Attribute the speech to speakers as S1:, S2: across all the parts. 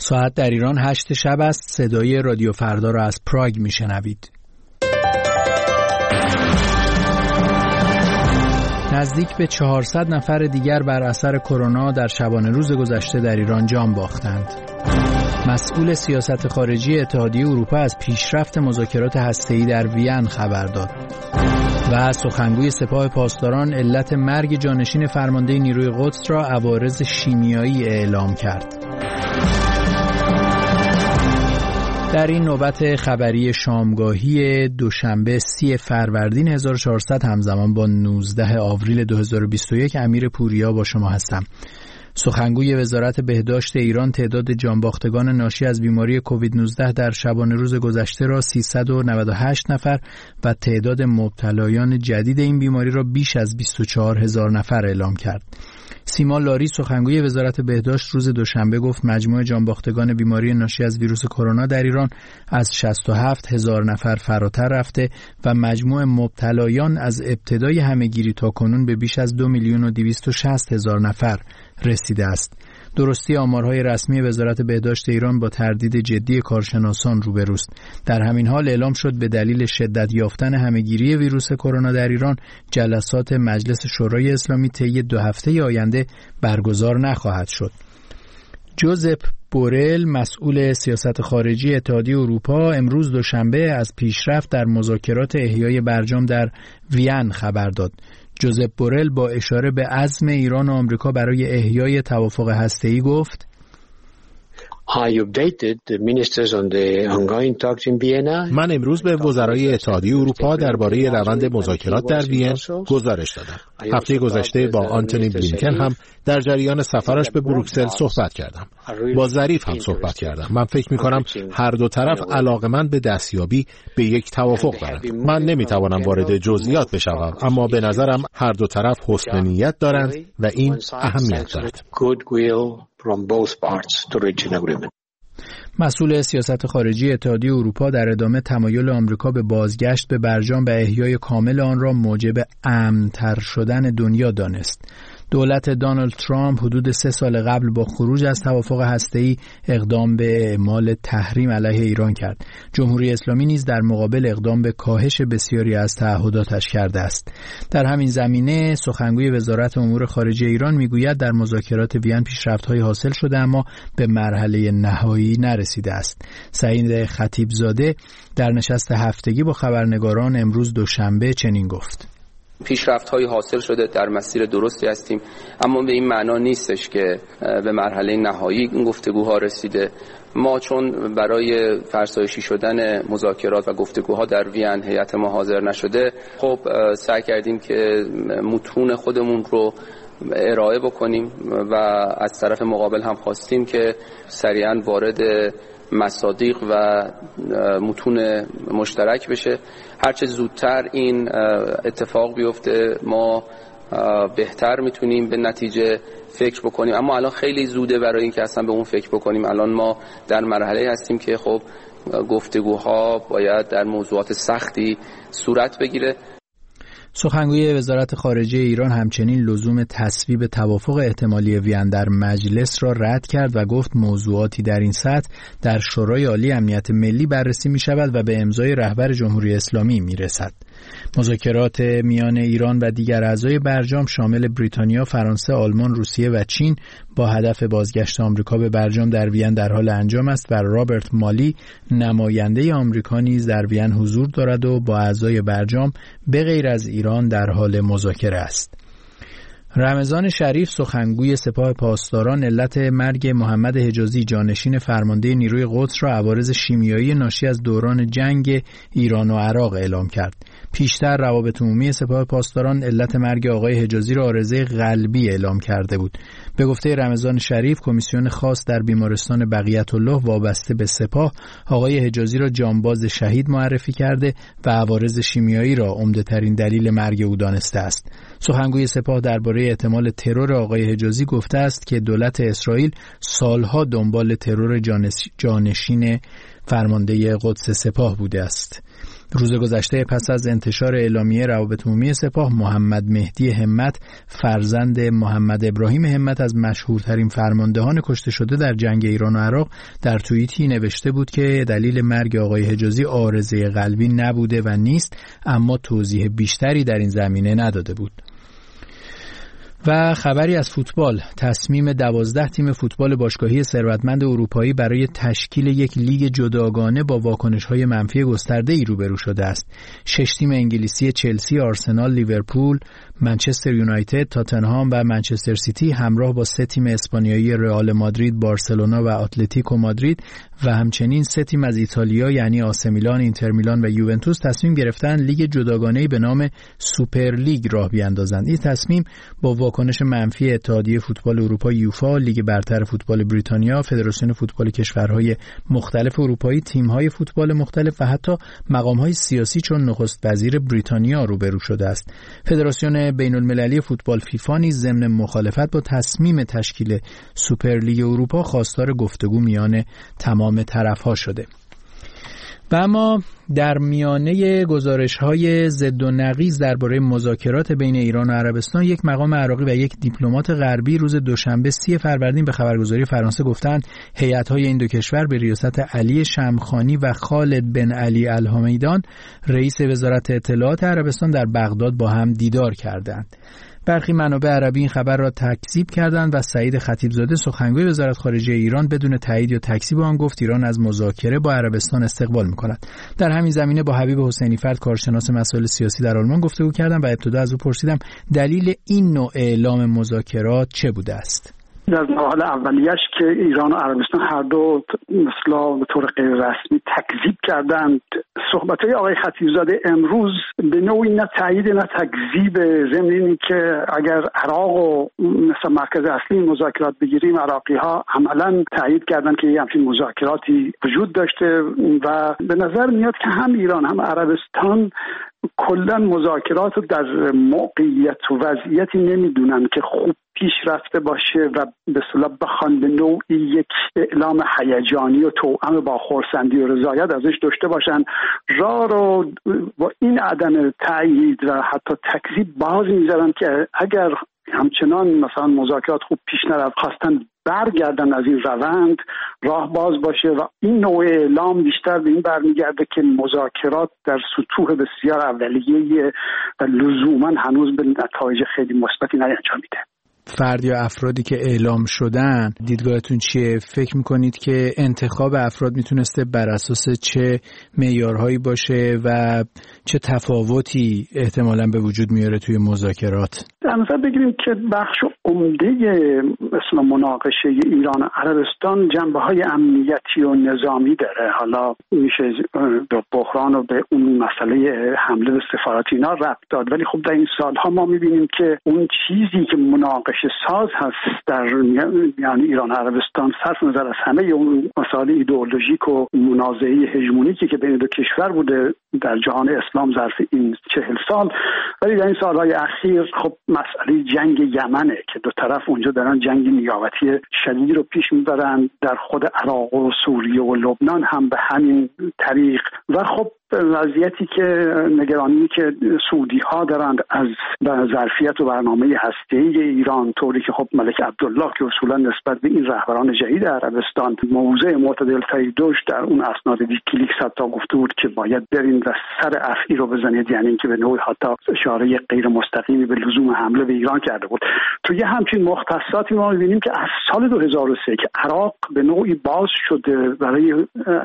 S1: ساعت در ایران 8 شب است. صدای رادیو فردا را از پراگ میشنوید. نزدیک به 400 نفر دیگر بر اثر کرونا در شبانه روز گذشته در ایران جان باختند. مسئول سیاست خارجی اتحادیه اروپا از پیشرفت مذاکرات هسته‌ای در وین خبر داد. و سخنگوی سپاه پاسداران علت مرگ جانشین فرمانده نیروی قدس را عوارض شیمیایی اعلام کرد. در این نوبت خبری شامگاهی دوشنبه 30 فروردین 1400 همزمان با 19 آوریل 2021 امیر پوریا با شما هستم. سخنگوی وزارت بهداشت ایران تعداد جانباختگان ناشی از بیماری کووید 19 در شبانه روز گذشته را 398 نفر و تعداد مبتلایان جدید این بیماری را بیش از 24,000 نفر اعلام کرد. سیما لاری سخنگوی وزارت بهداشت روز دوشنبه گفت مجموع جانباختگان بیماری ناشی از ویروس کرونا در ایران از 67,000 نفر فراتر رفته و مجموع مبتلایان از ابتدای همه‌گیری تا کنون به بیش از 2,260,000 نفر رسیده است. درستی آمارهای رسمی وزارت بهداشت ایران با تردید جدی کارشناسان روبروست. در همین حال اعلام شد به دلیل شدت یافتن همه‌گیری ویروس کرونا در ایران جلسات مجلس شورای اسلامی طی 2 هفته آینده برگزار نخواهد شد. جوزپ بورل مسئول سیاست خارجی اتحادیه اروپا امروز دوشنبه از پیشرفت در مذاکرات احیای برجام در وین خبر داد. جوزپ بورل با اشاره به عزم ایران و آمریکا برای احیای توافق هسته‌ای گفت
S2: من امروز به وزرای اتحادیه اروپا درباره روند مذاکرات در وین گزارش دادم. هفته گذشته با آنتونی بلینکن هم در جریان سفرش به بروکسل صحبت کردم. با ظریف هم صحبت کردم. من فکر می‌کنم هر دو طرف علاقه‌مند به دستیابی به یک توافق دارند. من نمی‌توانم وارد جزئیات بشوم، اما به نظرم هر دو طرف حسن نیت دارند و این اهمیت دارد.
S1: مسئول سیاست خارجی اتحادیه اروپا در ادامه تمایل آمریکا به بازگشت به برجام و احیای کامل آن را موجب امن‌تر شدن دنیا دانست. دولت دونالد ترامپ حدود 3 سال قبل با خروج از توافق هسته‌ای اقدام به اعمال تحریم علیه ایران کرد. جمهوری اسلامی نیز در مقابل اقدام به کاهش بسیاری از تعهداتش کرده است. در همین زمینه سخنگوی وزارت امور خارجه ایران میگوید در مذاکرات وین پیشرفت‌های حاصل شده اما به مرحله نهایی نرسیده است. سعید خطیبزاده در نشست هفتگی با خبرنگاران امروز دوشنبه چنین گفت:
S3: پیشرفت‌های حاصل شده، در مسیر درستی هستیم، اما به این معنا نیستش که به مرحله نهایی این گفتگوها رسیده. ما چون برای فرسایشی شدن مذاکرات و گفتگوها در وین هیئت ما حاضر نشده، خب سعی کردیم که متون خودمون رو ارائه بکنیم و از طرف مقابل هم خواستیم که سریعاً وارد مصادیق و متون مشترک بشه. هرچه زودتر این اتفاق بیفته ما بهتر میتونیم به نتیجه فکر بکنیم، اما الان خیلی زوده برای این که اصلا به اون فکر بکنیم. الان ما در مرحله هستیم که خب گفتگوها باید در موضوعات سختی صورت بگیره.
S1: سخنگوی وزارت خارجه ایران همچنین لزوم تصویب توافق احتمالی وین در مجلس را رد کرد و گفت موضوعاتی در این سطح در شورای عالی امنیت ملی بررسی می شود و به امضای رهبر جمهوری اسلامی می رسد. مذاکرات میان ایران و دیگر اعضای برجام شامل بریتانیا، فرانسه، آلمان، روسیه و چین با هدف بازگشت آمریکا به برجام در وین در حال انجام است و رابرت مالی نماینده آمریکا نیز در وین حضور دارد و با اعضای برجام به غیر از ایران در حال مذاکره است. رمضان شریف سخنگوی سپاه پاسداران علت مرگ محمد حجازی جانشین فرمانده نیروی قدس را عوارض شیمیایی ناشی از دوران جنگ ایران و عراق اعلام کرد. پیشتر روابط عمومی سپاه پاسداران علت مرگ آقای حجازی را عارضه قلبی اعلام کرده بود. به گفته رمضان شریف کمیسیون خاص در بیمارستان بقیت الله وابسته به سپاه آقای حجازی را جانباز شهید معرفی کرده و عوارض شیمیایی را عمده‌ترین دلیل مرگ او دانسته است. سخنگوی سپاه درباره احتمال ترور آقای حجازی گفته است که دولت اسرائیل سالها دنبال ترور جانشین فرمانده قدس سپاه بوده است. روز گذشته پس از انتشار اعلامیه روابط عمومی سپاه، محمد مهدی همت فرزند محمد ابراهیم همت از مشهورترین فرماندهان کشته شده در جنگ ایران و عراق در توییتی نوشته بود که دلیل مرگ آقای حجازی عارضه قلبی نبوده و نیست، اما توضیح بیشتری در این زمینه نداده بود. و خبری از فوتبال: تصمیم 12 تیم فوتبال باشگاهی ثروتمند اروپایی برای تشکیل یک لیگ جداگانه با واکنش‌های منفی گسترده‌ای روبرو شده است. 6 تیم انگلیسی چلسی، آرسنال، لیورپول، منچستر یونایتد، تاتنهام و منچستر سیتی همراه با 3 تیم اسپانیایی رئال مادرید، بارسلونا و اتلتیکو مادرید و همچنین 3 تیم از ایتالیا یعنی آس میلان، اینتر میلان و یوونتوس تصمیم گرفتن لیگ جداگانه‌ای به نام سوپر لیگ راه بیاندازند. این تصمیم با واکنش منفی اتحادیه فوتبال اروپا یوفا، لیگ برتر فوتبال بریتانیا، فدراسیون فوتبال کشورهای مختلف اروپایی، تیم‌های فوتبال مختلف و حتی مقام‌های سیاسی چون نخست وزیر بریتانیا روبرو شده است. فدراسیون بین‌المللی فوتبال فیفا نیز ضمن مخالفت با تصمیم تشکیل سوپر لیگ اروپا خواستار گفتگو میان تمام طرف‌ها شده. و اما در میانه گزارش‌های ضد و نقیض درباره مذاکرات بین ایران و عربستان، یک مقام عراقی و یک دیپلمات غربی روز دوشنبه 30 فروردین به خبرگزاری فرانسه گفتند هیئت‌های این دو کشور به ریاست علی شمخانی و خالد بن علی الحمیدان رئیس وزارت اطلاعات عربستان در بغداد با هم دیدار کردند. برخی منابع عربی این خبر را تکذیب کردند و سعید خطیبزاده سخنگوی وزارت خارجه ایران بدون تایید یا تکذیب آن گفت ایران از مذاکره با عربستان استقبال می‌کند. در همین زمینه با حبیب حسینی فرد کارشناس مسائل سیاسی در آلمان گفتگو کردم و ابتدا از او پرسیدم دلیل این نوع اعلام مذاکرات چه بوده است.
S4: در مراحل اولیش که ایران و عربستان هر دو مثلا به طور غیر رسمی تکذیب کردند، صحبت‌های آقای خطیبزاده امروز به نوعی نه تایید نه تکذیب، ضمن اینی که اگر عراق و مثلا مرکز اصلی مذاکرات بگیریم، عراقی‌ها عملاً تایید کردند که همچین مذاکراتی وجود داشته و به نظر میاد که هم ایران هم عربستان کلا مذاکرات رو در موقعیت و وضعیتی نمیدونن که خوب پیش رفته باشه و به اصطلاح بخوان به نوعی یک اعلام هیجانی و توأم با خرسندی و رضایت ازش داشته باشن. راه رو با این عدم تایید و حتی تکذیب باز میذارن که اگر همچنان مثلا مذاکرات خوب پیش نرفت، خواستن برگردن از این روند، راه باز باشه و این نوع اعلام بیشتر به این برمیگرده که مذاکرات در سطوح بسیار اولیه و لزوما هنوز به نتایج خیلی مثبتی نیانجامیده.
S1: فرد یا افرادی که اعلام شدن، دیدگاهتون چیه؟ فکر میکنید که انتخاب افراد میتونسته بر اساس چه معیارهایی باشه و چه تفاوتی احتمالاً به وجود میاره توی مذاکرات؟
S4: در نظر بگیریم که بخش عمده مثلا مناقشه ایران و عربستان جنبه‌های امنیتی و نظامی داره. حالا میشه به بحران و به اون مسئله حمله به سفارت اینا ربط داد، ولی خب در این سالها ما میبینیم که اون چیزی که مناقشه ساز هست در یعنی ایران و عربستان، صرف نظر از همه اون مسائل ایدئولوژیک و منازعه هژمونیکی که بین دو کشور بوده در جهان اسلام ظرف این 40 سال، ولی در این سالهای اخیر خب مسئله جنگ یمنه که دو طرف اونجا دارن جنگ نیابتی شدیدی رو پیش میبرن، در خود عراق و سوریه و لبنان هم به همین طریق. و خب وضعیتی که نگرانی که سعودی ها دارند از ظرفیت و برنامه هسته‌ای ایران، طوری که خب ملک عبدالله که اصولا نسبت به این رهبران جدید عربستان موضع معتدل تری داشت، در اون اسناد ویکیلیکس حتی گفته بود که باید برین و سر افعی رو بزنید، یعنی اینکه به نوعی حتی اشاره غیر مستقیمی به لزوم حمله به ایران کرده بود. توی همچین مختصاتی ما می‌بینیم که از سال 2003 که عراق به نوعی باز شده برای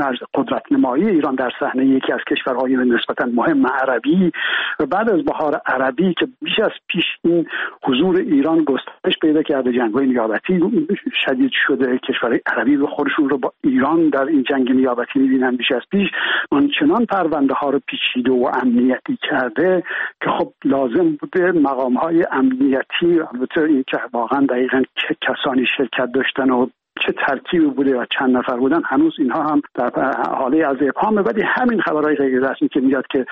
S4: قدرت نمایی ایران در صحنه یکی از کشورهای نسبتاً مهم عربی و بعد از بهار عربی که بیش از پیش این حضور ایران گسترش پیدا کرده، جنگ‌های نیابتی شدید شده، کشورهای عربی به خودشون رو با ایران در این جنگ نیابتی می‌بینن بیش از پیش، آنچنان پرونده ها رو پیچیده و امنیتی کرده که خب لازم بوده مقام‌های امنیتی، البته این که واقعا دقیقاً چه کسانی شرکت داشتن و چه ترکیبی بوده و چند نفر بودن، هنوز اینها هم در حاله از ابهامه، ولی همین خبرهای غیر رسمی که میاد که اون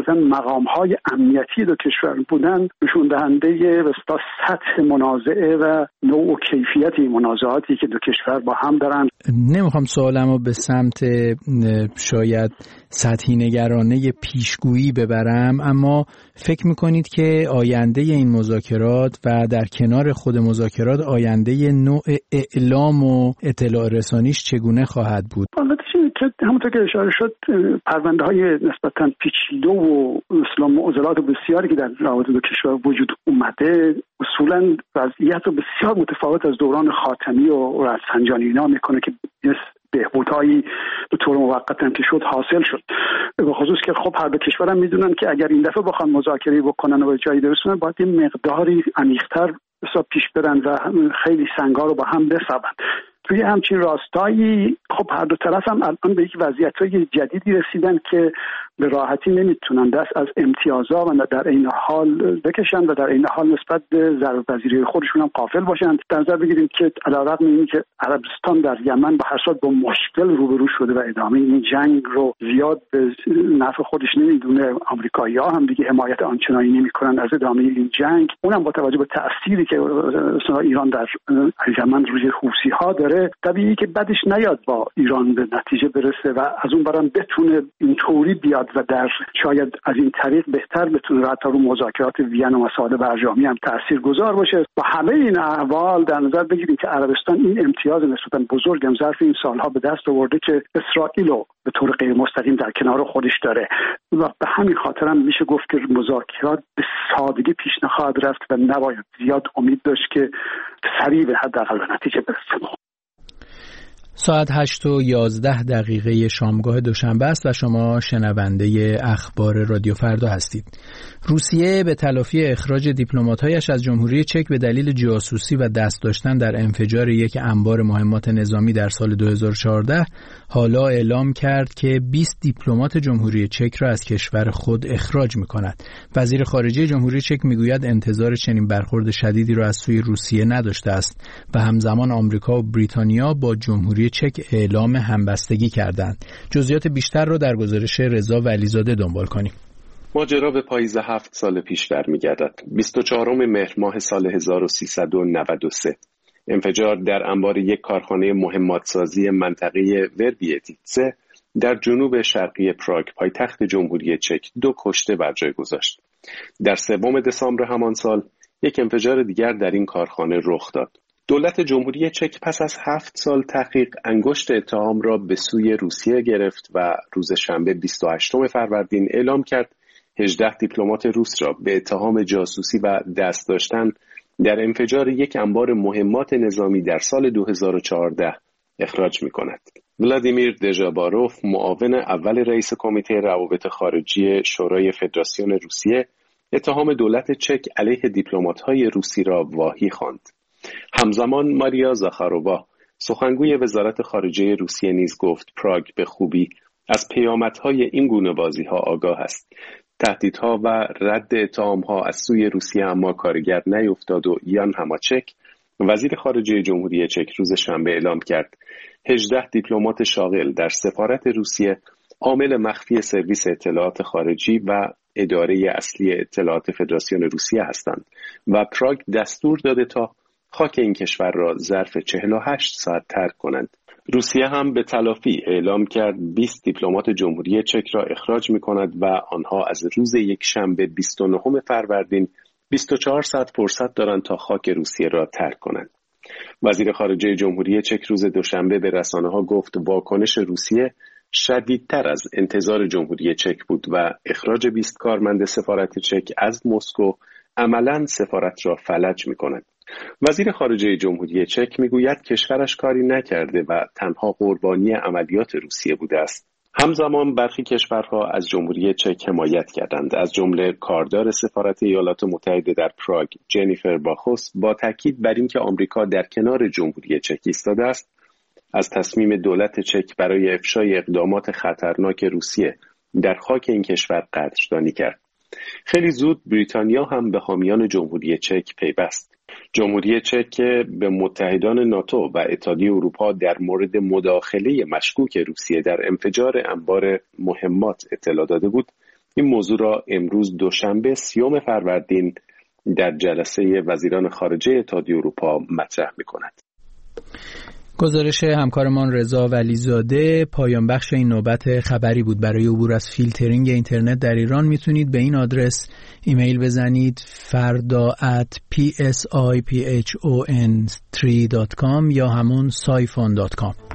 S4: عمدتاً مقام‌های امنیتی دو کشور بودن، نشون دهنده وسط سطح منازعه و نوع و کیفیت این منازعاتی که دو کشور با هم دارن.
S1: نمیخوام سوالمو به سمت شاید سطحی نگرانه پیشگویی ببرم، اما فکر میکنید که آینده این مذاکرات و در کنار خود مذاکرات آینده نوع اعلام و اطلاع رسانیش چگونه خواهد بود؟
S4: همونطور که اشاره شد، پرونده های نسبتاً پیچیده و معضلات بسیاری که در روابط دو کشور وجود اومده اصولاً وضعیت رو بسیار متفاوت از دوران خاتمی و رفسنجانی اینا میکنه که بهبودهایی به طور موقت هم که شد حاصل شد، به خصوص که خب هر دو کشورم میدونن که اگر این دفعه بخوان مذاکره بکنن و به جایی برسونن باید یه مقداری عمیق‌تر پیش برن و خیلی سنگا رو با هم بسابن. توی همچین راستایی خب هر دو طرف هم الان به یک وضعیت‌های جدیدی رسیدن که به راحتی نمیتونن دست از امتیازها و در این حال بکشن و در این حال نسبت به ضربه‌پذیری خودشون هم غافل باشن. در نظر بگیریم که علیرغم اینکه که عربستان در یمن به هر صورت با مشکل روبرو شده و ادامه این جنگ رو زیاد به نفع خودش نمیدونه، آمریکایی‌ها هم دیگه حمایت آنچنانی نمیکنن از ادامه این جنگ، اونم با توجه به تأثیری که ایران در یمن روی حوثی‌ها داره، طبیعی که بعدش نیاد با ایران به نتیجه برسه و از اون برام بتونه اینطوری بیاد و در شاید از این طریق بهتر بتونه حتی رو مذاکرات وین و مسائل برجامی هم تاثیرگذار باشه. با همه این احوال در نظر بگیریم که عربستان این امتیاز نسبتاً بزرگ هم ظرف این سالها به دست آورده که اسرائیل رو به طور غیر مستقیم در کنار خودش داره و به همین خاطر هم میشه گفت که مذاکرات به سادگی پیش نخواهد رفت و نباید زیاد امید داشت که سریع به حداقل به نتیجه برسه.
S1: ساعت 8:11 شامگاه دوشنبه است و شما شنونده اخبار رادیو فردا هستید. روسیه به تلافی اخراج دیپلمات‌هایش از جمهوری چک به دلیل جاسوسی و دست داشتن در انفجار یک انبار مهمات نظامی در سال 2014 حالا اعلام کرد که 20 دیپلمات جمهوری چک را از کشور خود اخراج می‌کند. وزیر خارجه جمهوری چک می‌گوید انتظار چنین برخورد شدیدی را از سوی روسیه نداشته است و همزمان آمریکا و بریتانیا با جمهوری چک اعلام همبستگی کردند. جزئیات بیشتر را در گزارش رضا ولیزاده دنبال کنیم.
S5: ماجرا به پاییز 7 سال پیش برمیگردد. 24 مهر ماه سال 1393 انفجار در انبار یک کارخانه مهماتسازی منطقه وربیتیتسه در جنوب شرقی پراگ پایتخت جمهوری چک 2 کشته بر جای گذاشت. در 3 دسامبر همان سال یک انفجار دیگر در این کارخانه رخ داد. دولت جمهوری چک پس از 7 سال تحقیق انگشت اتهام را به سوی روسیه گرفت و روز شنبه 28 فروردین اعلام کرد 18 دیپلمات روس را به اتهام جاسوسی و دست داشتن در انفجار یک انبار مهمات نظامی در سال 2014 اخراج می‌کند. ولادیمیر دژاباروف، معاون اول رئیس کمیته روابط خارجی شورای فدراسیون روسیه، اتهام دولت چک علیه دیپلمات‌های روسی را واهی خواند. همزمان ماریا زاخارووا، سخنگوی وزارت خارجه روسیه نیز گفت پراگ به خوبی از پیامدهای این گونه بازی‌ها آگاه است. تهدیدها و رد اتهام‌ها از سوی روسیه اما کارگر نیفتاد و یان هماچک، وزیر خارجه جمهوری چک، روز شنبه اعلام کرد 18 دیپلمات شاغل در سفارت روسیه عامل مخفی سرویس اطلاعات خارجی و اداره اصلی اطلاعات فدراسیون روسیه هستند و پراگ دستور داده تا خاک این کشور را ظرف 48 ساعت ترک کنند. روسیه هم به تلافی اعلام کرد 20 دیپلمات جمهوری چک را اخراج می‌کند و آنها از روز یکشنبه 29 فروردین 24 ساعت فرصت دارند تا خاک روسیه را ترک کنند. وزیر خارجه جمهوری چک روز دوشنبه به رسانه‌ها گفت واکنش روسیه شدیدتر از انتظار جمهوری چک بود و اخراج 20 کارمند سفارت چک از مسکو عملاً سفارت را فلج می‌کند. وزیر خارجه جمهوری چک میگوید کشورش کاری نکرده و تنها قربانی عملیات روسیه بوده است. همزمان برخی کشورها از جمهوری چک حمایت کردند، از جمله کاردار سفارت ایالات متحده در پراگ جنیفر باخوس با تاکید بر اینکه آمریکا در کنار جمهوری چک ایستاده است، از تصمیم دولت چک برای افشای اقدامات خطرناک روسیه در خاک این کشور قدردانی کرد. خیلی زود بریتانیا هم به حامیان جمهوری چک پیوست. جمهوری چک به متحدان ناتو و اتحادیه اروپا در مورد مداخله مشکوک روسیه در انفجار انبار مهمات اطلاع داده بود، این موضوع را امروز دوشنبه 30 فروردین در جلسه وزیران خارجه اتحادیه اروپا مطرح می‌کند.
S1: گزارش همکارمان رضا ولیزاده پایان بخش این نوبت خبری بود. برای عبور از فیلترینگ اینترنت در ایران میتونید به این آدرس ایمیل بزنید farda@psipHon3.com یا همون saifon.com.